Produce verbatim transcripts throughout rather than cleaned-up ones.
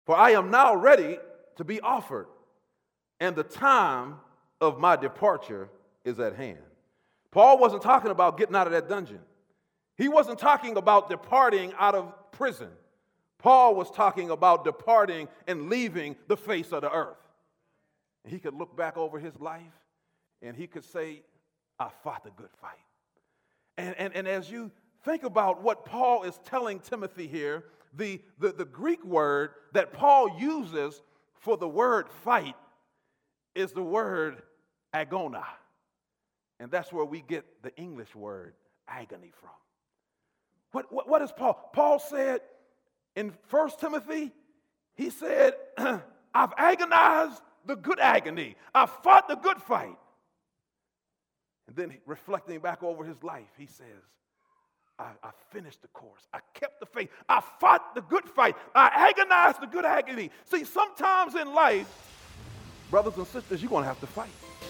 For I am now ready to be offered, and the time of my departure is at hand. Paul wasn't talking about getting out of that dungeon. He wasn't talking about departing out of prison. Paul was talking about departing and leaving the face of the earth. And he could look back over his life and he could say, I fought the good fight. And, and, and as you think about what Paul is telling Timothy here, the, the, the Greek word that Paul uses for the word fight is the word agona. And that's where we get the English word agony from. What, what, what is Paul? Paul said in First Timothy, he said, I've agonized the good agony. I fought the good fight. And then reflecting back over his life, he says, I, I finished the course. I kept the faith. I fought the good fight. I agonized the good agony. See, sometimes in life, brothers and sisters, you're going to have to fight.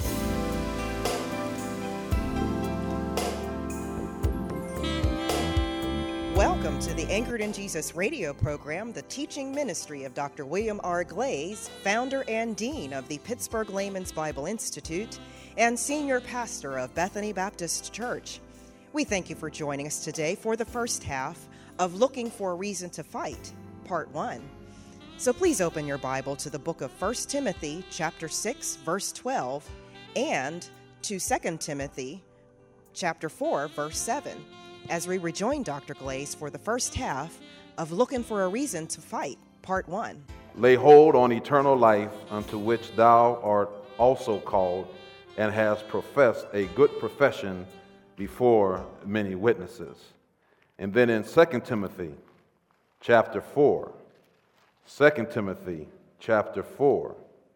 Welcome to the Anchored in Jesus radio program, the teaching ministry of Doctor William R. Glaze, founder and dean of the Pittsburgh Layman's Bible Institute and senior pastor of Bethany Baptist Church. We thank you for joining us today for the first half of Looking for a Reason to Fight, Part one. So please open your Bible to the book of First Timothy, chapter six, verse twelve, and to Second Timothy, chapter four, verse seven. As we rejoin Doctor Glaze for the first half of Looking for a Reason to Fight, Part one. Lay hold on eternal life, unto which thou art also called, and hast professed a good profession before many witnesses. And then in Second Timothy, chapter four, Second Timothy, chapter four,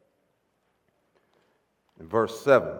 in verse seven,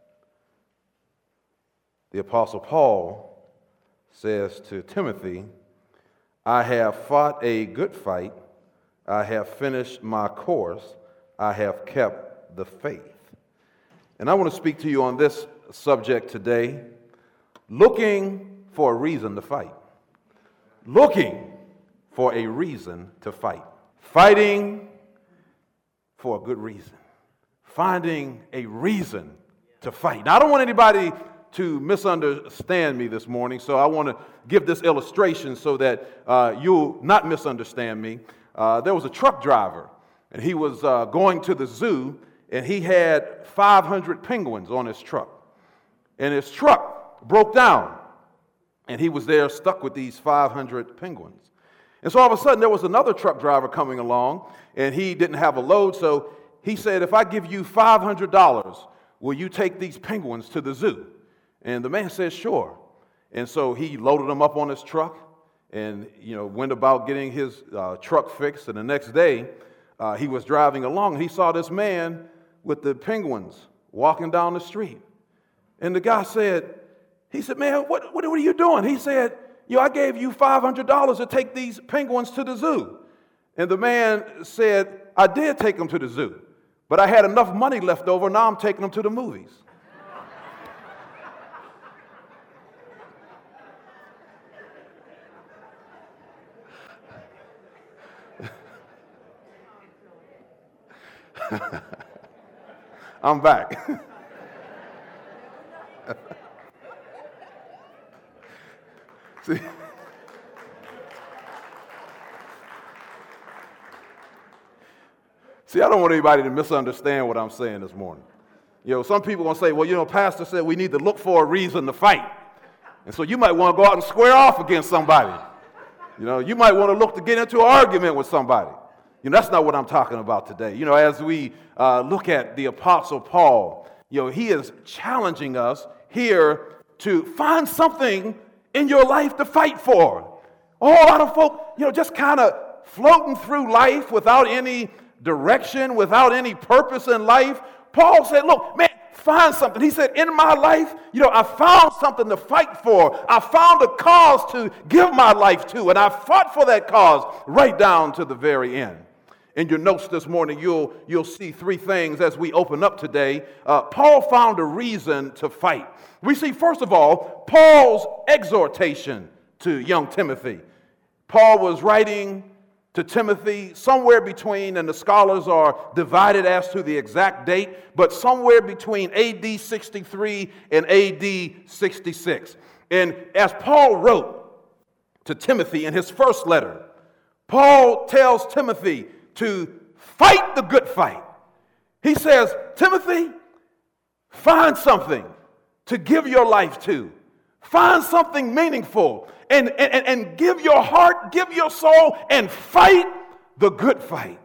the Apostle Paul says to Timothy, I have fought a good fight, I have finished my course, I have kept the faith. And I want to speak to you on this subject today, looking for a reason to fight. Looking for a reason to fight. Fighting for a good reason. Finding a reason to fight. Now, I don't want anybody to misunderstand me this morning, so I want to give this illustration so that uh, you'll not misunderstand me. Uh, there was a truck driver, and he was uh, going to the zoo, and he had five hundred penguins on his truck. And his truck broke down, and he was there stuck with these five hundred penguins. And so all of a sudden, there was another truck driver coming along, and he didn't have a load, so he said, if I give you five hundred dollars, will you take these penguins to the zoo? And the man said, sure. And so he loaded them up on his truck and, you know, went about getting his uh, truck fixed. And the next day, uh, he was driving along and he saw this man with the penguins walking down the street. And the guy said, he said, man, what, what, what are you doing? He said, yo, I gave you five hundred dollars to take these penguins to the zoo. And the man said, I did take them to the zoo, but I had enough money left over. Now I'm taking them to the movies. I'm back. See, See, I don't want anybody to misunderstand what I'm saying this morning. You know, some people are going to say, well, you know, Pastor said we need to look for a reason to fight. And so you might want to go out and square off against somebody. You know, you might want to look to get into an argument with somebody. You know, that's not what I'm talking about today. You know, as we uh, look at the Apostle Paul, you know, he is challenging us here to find something in your life to fight for. A whole lot of folk, you know, just kind of floating through life without any direction, without any purpose in life. Paul said, look, man, find something. He said, in my life, you know, I found something to fight for. I found a cause to give my life to, and I fought for that cause right down to the very end. In your notes this morning, you'll, you'll see three things as we open up today. Uh, Paul found a reason to fight. We see, first of all, Paul's exhortation to young Timothy. Paul was writing to Timothy somewhere between, and the scholars are divided as to the exact date, but somewhere between A D sixty-three and A D sixty-six. And as Paul wrote to Timothy in his first letter, Paul tells Timothy to fight the good fight. He says, Timothy, find something to give your life to. Find something meaningful and, and, and give your heart, give your soul, and fight the good fight.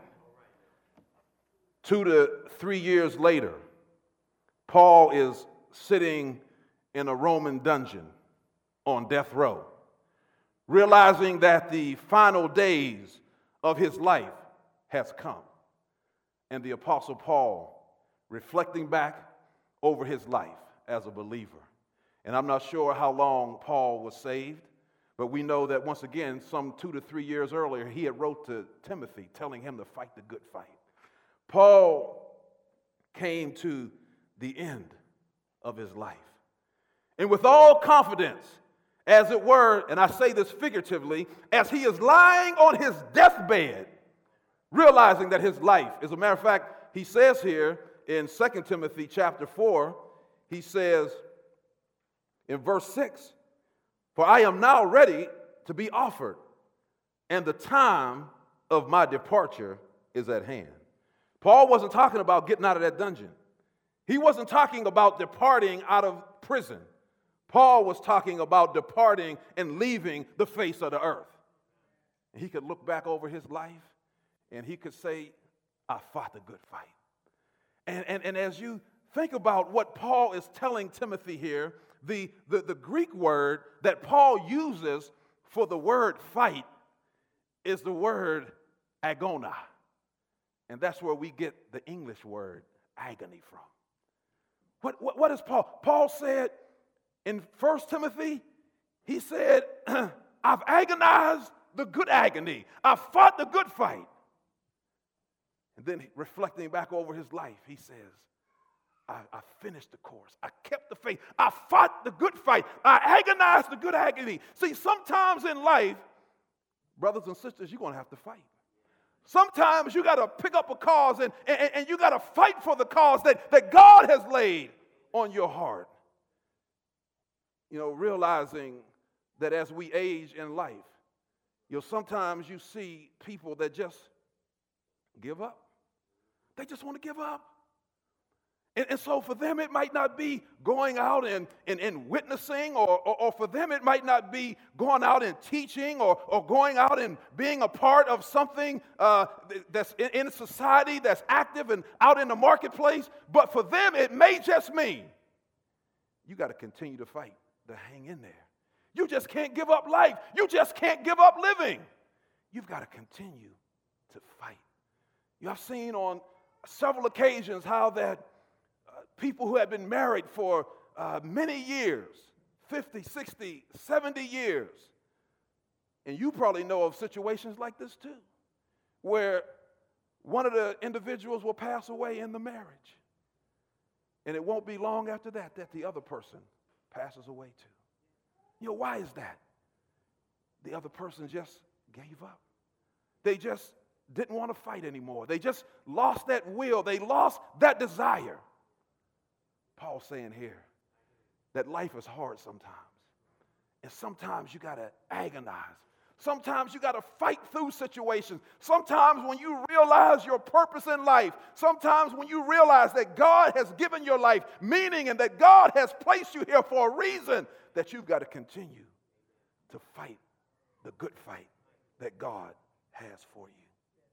Two to three years later, Paul is sitting in a Roman dungeon on death row, realizing that the final days of his life has come. And the Apostle Paul, reflecting back over his life as a believer. And I'm not sure how long Paul was saved, but we know that once again, some two to three years earlier, he had wrote to Timothy telling him to fight the good fight. Paul came to the end of his life. And with all confidence, as it were, and I say this figuratively, as he is lying on his deathbed, realizing that his life, as a matter of fact, he says here in Second Timothy chapter four, he says in verse six, for I am now ready to be offered, and the time of my departure is at hand. Paul wasn't talking about getting out of that dungeon. He wasn't talking about departing out of prison. Paul was talking about departing and leaving the face of the earth. And he could look back over his life and he could say, I fought the good fight. And, and, and as you think about what Paul is telling Timothy here, the, the, the Greek word that Paul uses for the word fight is the word agona. And that's where we get the English word agony from. What, what, what is Paul? Paul said in First Timothy, he said, I've agonized the good agony. I've fought the good fight. And then reflecting back over his life, he says, I, I finished the course. I kept the faith. I fought the good fight. I agonized the good agony. See, sometimes in life, brothers and sisters, you're going to have to fight. Sometimes you got to pick up a cause and, and, and you got to fight for the cause that, that God has laid on your heart. You know, realizing that as we age in life, you know, sometimes you see people that just give up. They just want to give up. And, and so for them, it might not be going out and, and, and witnessing, or, or, or for them, it might not be going out and teaching, or, or going out and being a part of something uh, that's in, in society, that's active and out in the marketplace. But for them, it may just mean you got to continue to fight, to hang in there. You just can't give up life. You just can't give up living. You've got to continue to fight. You have seen on several occasions how that people who had been married for uh, many years, fifty, sixty, seventy years, and you probably know of situations like this too, where one of the individuals will pass away in the marriage, and it won't be long after that that the other person passes away too. You know, why is that? The other person just gave up. They just didn't want to fight anymore. They just lost that will. They lost that desire. Paul's saying here that life is hard sometimes. And sometimes you got to agonize. Sometimes you got to fight through situations. Sometimes when you realize your purpose in life, sometimes when you realize that God has given your life meaning and that God has placed you here for a reason, that you've got to continue to fight the good fight that God has for you.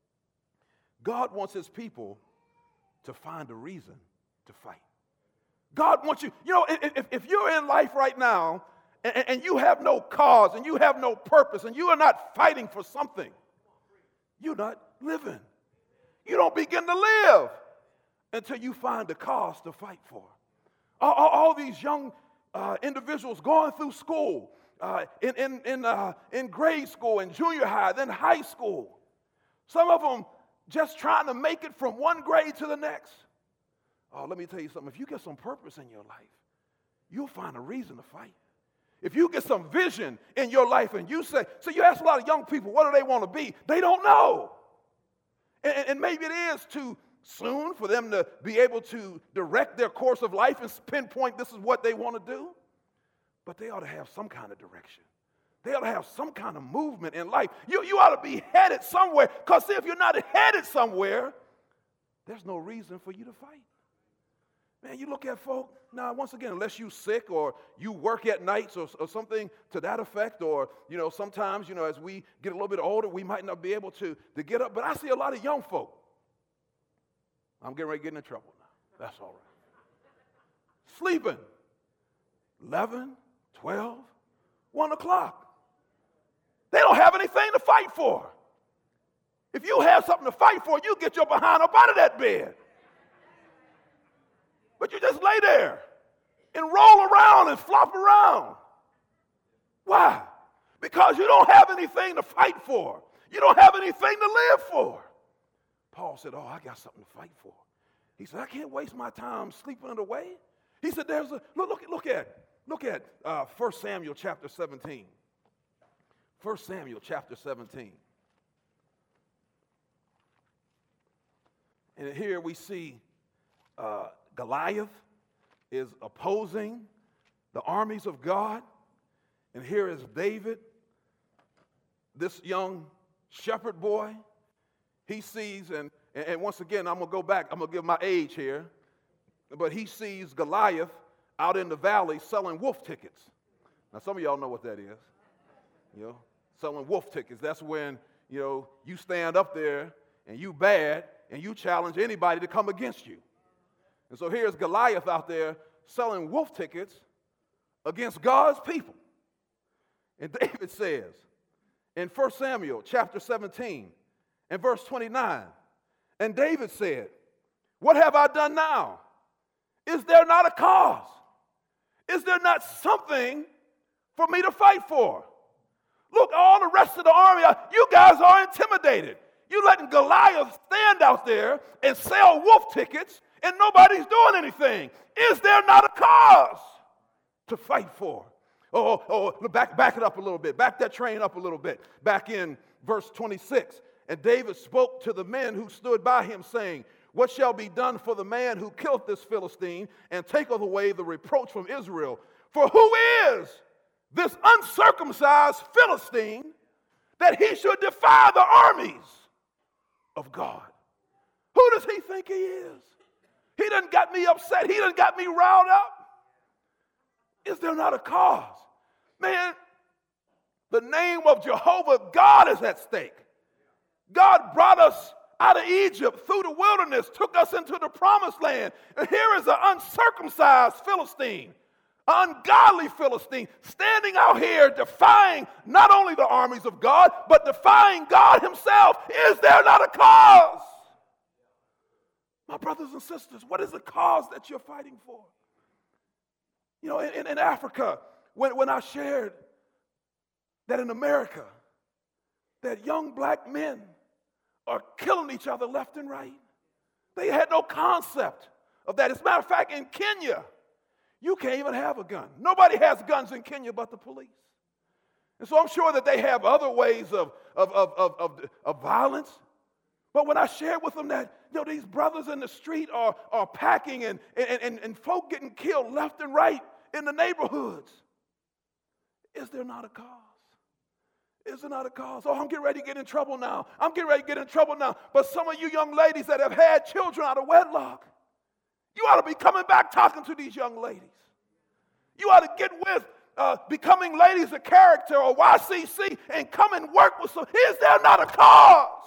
God wants his people to find a reason to fight. God wants you, you know, if, if you're in life right now and, and you have no cause and you have no purpose and you are not fighting for something, you're not living. You don't begin to live until you find a cause to fight for. All, all, all these young uh, individuals going through school, uh, in, in, in, uh, in grade school, in junior high, then high school. Some of them just trying to make it from one grade to the next. Oh, let me tell you something. If you get some purpose in your life, you'll find a reason to fight. If you get some vision in your life and you say, so you ask a lot of young people, what do they want to be? They don't know. And, and maybe it is too soon for them to be able to direct their course of life and pinpoint this is what they want to do. But they ought to have some kind of direction. They ought to have some kind of movement in life. You, you ought to be headed somewhere. Because if you're not headed somewhere, there's no reason for you to fight. Man, you look at folk, now, once again, unless you're sick or you work at nights or, or something to that effect, or, you know, sometimes, you know, as we get a little bit older, we might not be able to, to get up. But I see a lot of young folk. I'm getting ready to get into trouble now. That's all right. Sleeping. eleven, twelve, one o'clock. They don't have anything to fight for. If you have something to fight for, you get your behind up out of that bed. But you just lay there and roll around and flop around. Why? Because you don't have anything to fight for. You don't have anything to live for. Paul said, oh, I got something to fight for. He said, I can't waste my time sleeping it away. He said, there's a, look, look, look at, look at uh, First Samuel chapter seventeen. First Samuel chapter seventeen. And here we see uh, Goliath is opposing the armies of God. And here is David, this young shepherd boy. He sees, and, and once again, I'm going to go back. I'm going to give my age here. But he sees Goliath out in the valley selling wolf tickets. Now, some of y'all know what that is. You know, selling wolf tickets. That's when, you know, you stand up there and you bad and you challenge anybody to come against you. And so here's Goliath out there selling wolf tickets against God's people. And David says in First Samuel chapter seventeen and verse twenty-nine, and David said, what have I done now? Is there not a cause? Is there not something for me to fight for? Look, all the rest of the army, you guys are intimidated. You letting Goliath stand out there and sell wolf tickets and nobody's doing anything. Is there not a cause to fight for? Oh, oh, oh, back, back it up a little bit. Back that train up a little bit. Back in verse twenty-six. And David spoke to the men who stood by him, saying, what shall be done for the man who killeth this Philistine and taketh away the reproach from Israel? For who is this uncircumcised Philistine that he should defy the armies of God? Who does he think he is? He done got me upset. He done got me riled up. Is there not a cause? Man, the name of Jehovah God is at stake. God brought us out of Egypt through the wilderness, took us into the promised land. And here is an uncircumcised Philistine, an ungodly Philistine, standing out here defying not only the armies of God, but defying God himself. Is there not a cause? My brothers and sisters, what is the cause that you're fighting for? You know, in, in Africa, when, when I shared that in America, that young black men are killing each other left and right. They had no concept of that. As a matter of fact, in Kenya, you can't even have a gun. Nobody has guns in Kenya but the police. And so I'm sure that they have other ways of, of, of, of, of, of violence. But when I shared with them that, you know, these brothers in the street are, are packing and, and, and, and folk getting killed left and right in the neighborhoods, is there not a cause? Is there not a cause? Oh, I'm getting ready to get in trouble now. I'm getting ready to get in trouble now. But some of you young ladies that have had children out of wedlock, you ought to be coming back talking to these young ladies. You ought to get with uh, becoming ladies of character or Y C C and come and work with some. Is there not a cause?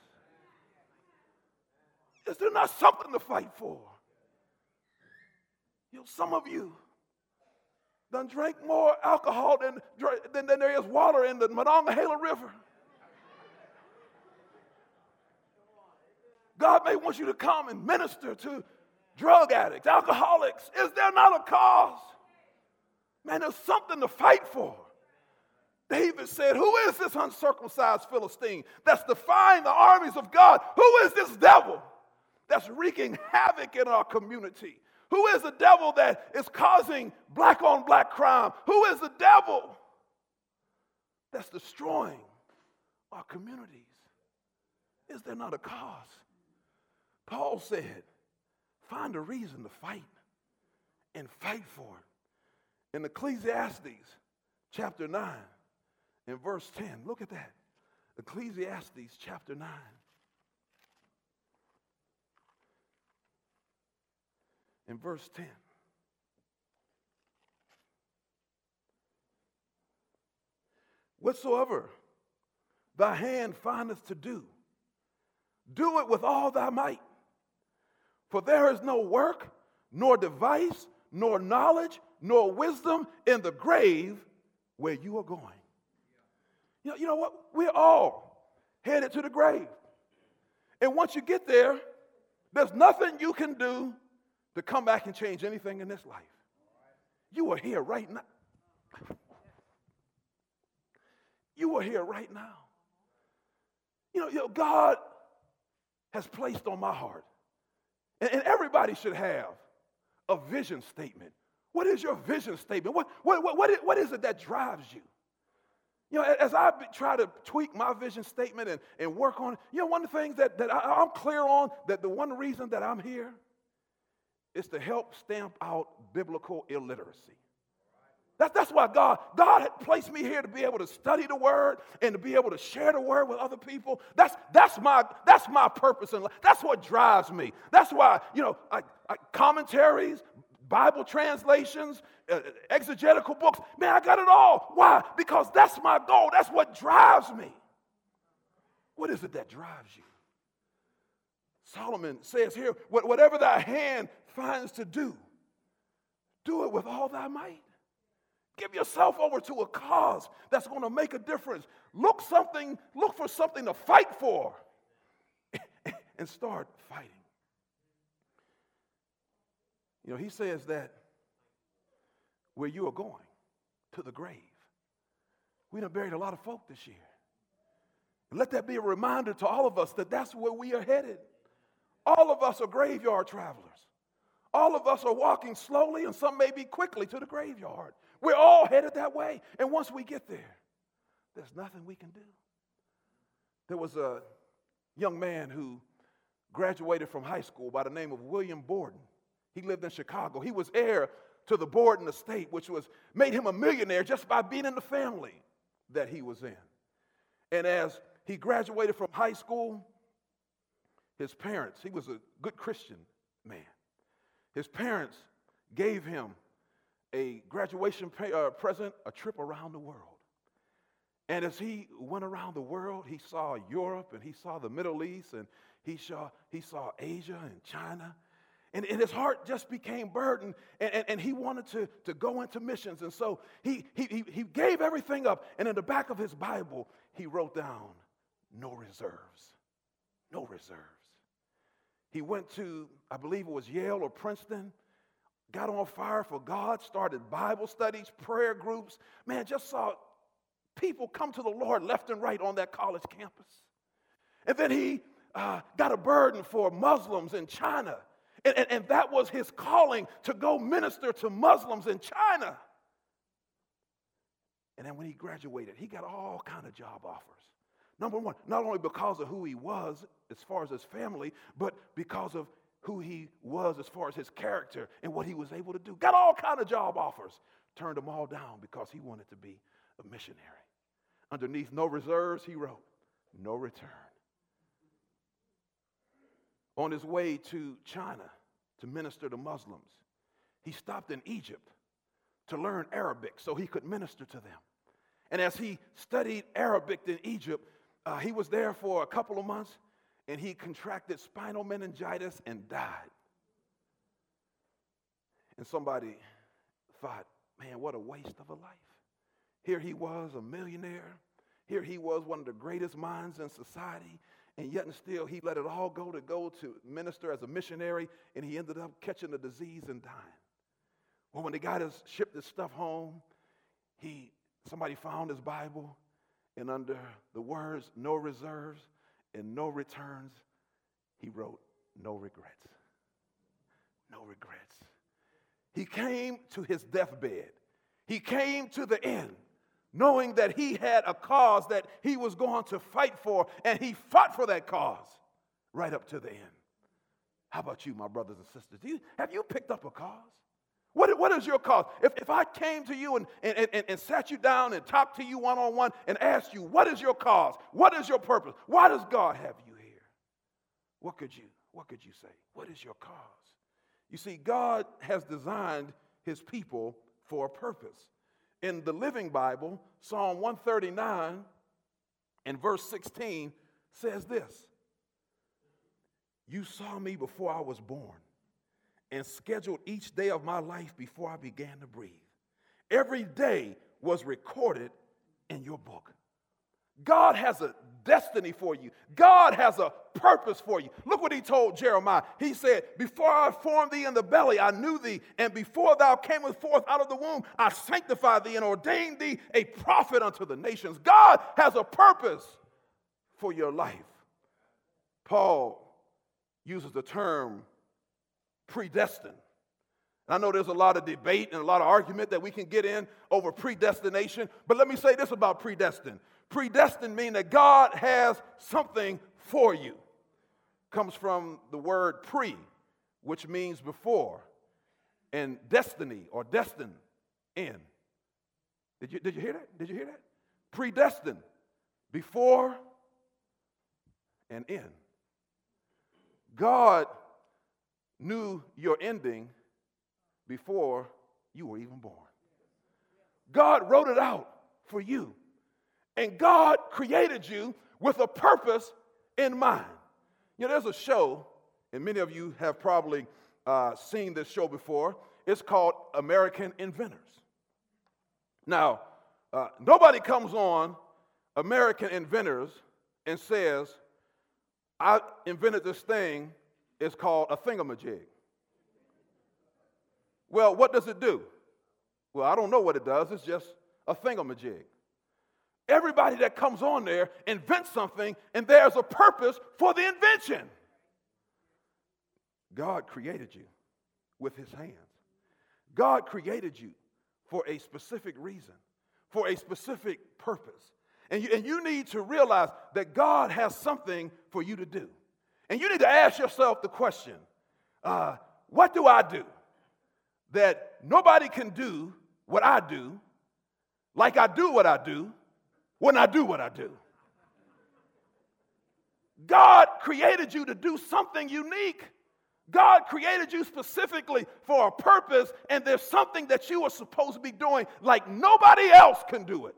Is there not something to fight for? You know, some of you done drank more alcohol than, than, than there is water in the Monongahela River. God may want you to come and minister to drug addicts, alcoholics. Is there not a cause? Man, there's something to fight for. David said, who is this uncircumcised Philistine that's defying the armies of God? Who is this devil that's wreaking havoc in our community? Who is the devil that is causing black on black crime? Who is the devil that's destroying our communities? Is there not a cause? Paul said, find a reason to fight and fight for it. In Ecclesiastes chapter nine and verse ten, look at that. Ecclesiastes chapter nine. In verse ten. Whatsoever thy hand findeth to do, do it with all thy might. For there is no work, nor device, nor knowledge, nor wisdom in the grave where you are going. You know, you know what? We're all headed to the grave. And once you get there, there's nothing you can do to come back and change anything in this life. You are here right now. You are here right now. You know, you know God has placed on my heart, and, and everybody should have a vision statement. What is your vision statement? What, what, what, what, is, what is it that drives you? You know, as I try to tweak my vision statement and, and work on it, you know, one of the things that, that I, I'm clear on, that the one reason that I'm here is to help stamp out biblical illiteracy. That's, that's why God, God had placed me here to be able to study the word and to be able to share the word with other people. That's, that's, my, that's my purpose in life. That's what drives me. That's why, you know, I, I, commentaries, Bible translations, uh, exegetical books, man, I got it all. Why? Because that's my goal. That's what drives me. What is it that drives you? Solomon says here, whatever thy hand finds to do, do it with all thy might. Give yourself over to a cause that's going to make a difference. Look something, look for something to fight for and start fighting. You know, he says that where you are going, to the grave. We done buried a lot of folk this year. Let that be a reminder to all of us that that's where we are headed. All of us are graveyard travelers. All of us are walking slowly, and some may be quickly, to the graveyard. We're all headed that way. And once we get there, there's nothing we can do. There was a young man who graduated from high school by the name of William Borden. He lived in Chicago. He was heir to the Borden estate, which was made him a millionaire just by being in the family that he was in. And as he graduated from high school, his parents, he was a good Christian man. His parents gave him a graduation pay, uh, present, a trip around the world. And as he went around the world, he saw Europe and he saw the Middle East and he saw, he saw Asia and China. And, and his heart just became burdened, and, and, and he wanted to, to go into missions. And so he, he, he gave everything up. And in the back of his Bible, he wrote down, no reserves, no reserves. He went to, I believe it was Yale or Princeton, got on fire for God, started Bible studies, prayer groups. Man, just saw people come to the Lord left and right on that college campus. And then he uh, got a burden for Muslims in China. And, and, and that was his calling, to go minister to Muslims in China. And then when he graduated, he got all kinds of job offers. Number one, not only because of who he was as far as his family, but because of who he was as far as his character and what he was able to do. Got all kinds of job offers. Turned them all down because he wanted to be a missionary. Underneath no reserves, he wrote, no return. On his way to China to minister to Muslims, he stopped in Egypt to learn Arabic so he could minister to them. And as he studied Arabic in Egypt, uh, he was there for a couple of months, and he contracted spinal meningitis and died. And somebody thought, man, what a waste of a life. Here he was, a millionaire. Here he was, one of the greatest minds in society. And yet and still, he let it all go to go to minister as a missionary, and he ended up catching the disease and dying. Well, when they got his, shipped his stuff home, he somebody found his Bible, and under the words, no reserves and no returns, he wrote, no regrets. No regrets. He came to his deathbed. He came to the end, knowing that he had a cause that he was going to fight for, and he fought for that cause right up to the end. How about you, my brothers and sisters? Do you, have you picked up a cause? What, what is your cause? If, if I came to you and, and, and, and sat you down and talked to you one-on-one and asked you, what is your cause? What is your purpose? Why does God have you here? What could you, what could you say? What is your cause? You see, God has designed his people for a purpose. In the Living Bible, Psalm one thirty-nine and verse sixteen says this: "You saw me before I was born and scheduled each day of my life before I began to breathe. Every day was recorded in your book." God has a destiny for you. God has a purpose for you. Look what he told Jeremiah. He said, "Before I formed thee in the belly, I knew thee. And before thou camest forth out of the womb, I sanctified thee and ordained thee a prophet unto the nations." God has a purpose for your life. Paul uses the term predestined. I know there's a lot of debate and a lot of argument that we can get in over predestination, but let me say this about predestined. Predestined means that God has something for you. Comes from the word pre, which means before, and destiny or destined in. Did you, did you hear that? Did you hear that? Predestined, before and in. God knew your ending before you were even born. God wrote it out for you. And God created you with a purpose in mind. You know, there's a show, and many of you have probably uh, seen this show before. It's called American Inventors. Now, uh, nobody comes on American Inventors and says, "I invented this thing. It's called a thingamajig." Well, what does it do? Well, I don't know what it does. It's just a thingamajig. Everybody that comes on there invents something, and there's a purpose for the invention. God created you with his hands. God created you for a specific reason, for a specific purpose. And you, and you need to realize that God has something for you to do. And you need to ask yourself the question, uh, what do I do that nobody can do what I do, like I do what I do, when I do what I do? God created you to do something unique. God created you specifically for a purpose, and there's something that you are supposed to be doing like nobody else can do it.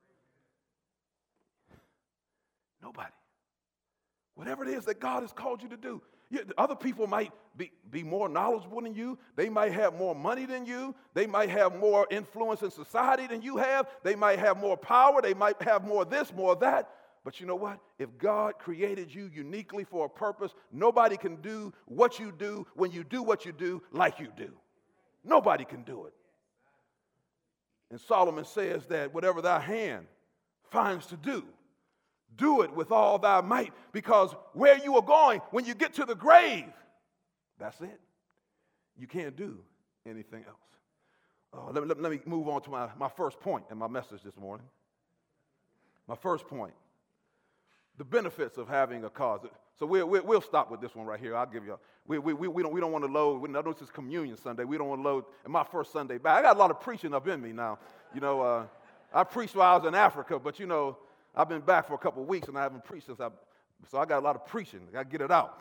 Nobody. Whatever it is that God has called you to do. You, other people might be, be more knowledgeable than you. They might have more money than you. They might have more influence in society than you have. They might have more power. They might have more this, more that. But you know what? If God created you uniquely for a purpose, nobody can do what you do when you do what you do like you do. Nobody can do it. And Solomon says that whatever thy hand finds to do, do it with all thy might, because where you are going, when you get to the grave, that's it. You can't do anything else. Oh, let, me, let, let me move on to my, my first point in my message this morning. My first point, the benefits of having a cause. So we'll, we'll, we'll stop with this one right here. I'll give you a, we, we, we, we don't, we don't want to load, we know this is Communion Sunday. We don't want to load, and my first Sunday back. I got a lot of preaching up in me now. You know, uh, I preached while I was in Africa, but you know, I've been back for a couple of weeks, and I haven't preached since I, so I got a lot of preaching. I got to get it out.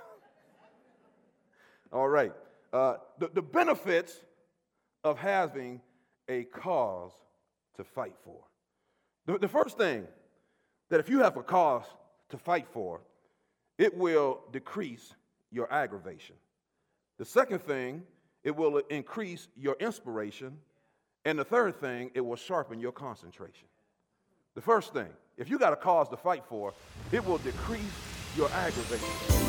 All right. Uh, the, the benefits of having a cause to fight for. The, the first thing, that if you have a cause to fight for, it will decrease your aggravation. The second thing, it will increase your inspiration. And the third thing, it will sharpen your concentration. The first thing, if you got a cause to fight for, it will decrease your aggravation.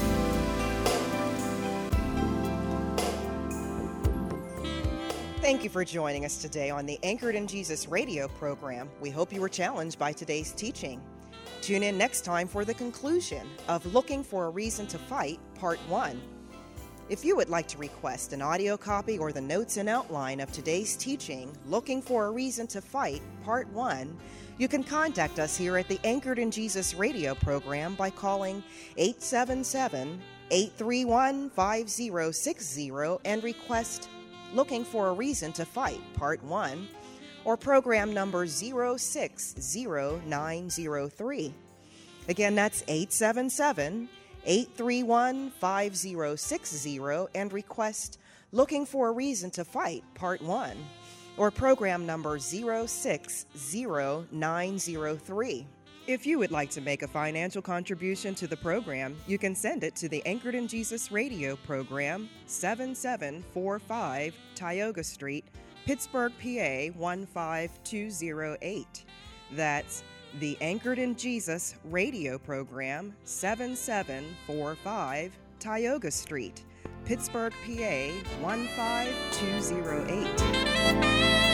Thank you for joining us today on the Anchored in Jesus radio program. We hope you were challenged by today's teaching. Tune in next time for the conclusion of Looking for a Reason to Fight, Part one. If you would like to request an audio copy or the notes and outline of today's teaching, Looking for a Reason to Fight, Part one, you can contact us here at the Anchored in Jesus radio program by calling eight seven seven, eight three one, five zero six zero and request Looking for a Reason to Fight, Part one, or program number zero six zero nine zero three. Again, that's eight seven seven, eight three one, five zero six zero and request Looking for a Reason to Fight, Part one, or program number zero six zero nine zero three. If you would like to make a financial contribution to the program, you can send it to the Anchored in Jesus radio program, seven seven four five Tioga Street, Pittsburgh, P A one five two zero eight. That's the Anchored in Jesus radio program, seven seven four five Tioga Street, Pittsburgh, P A one five two zero eight.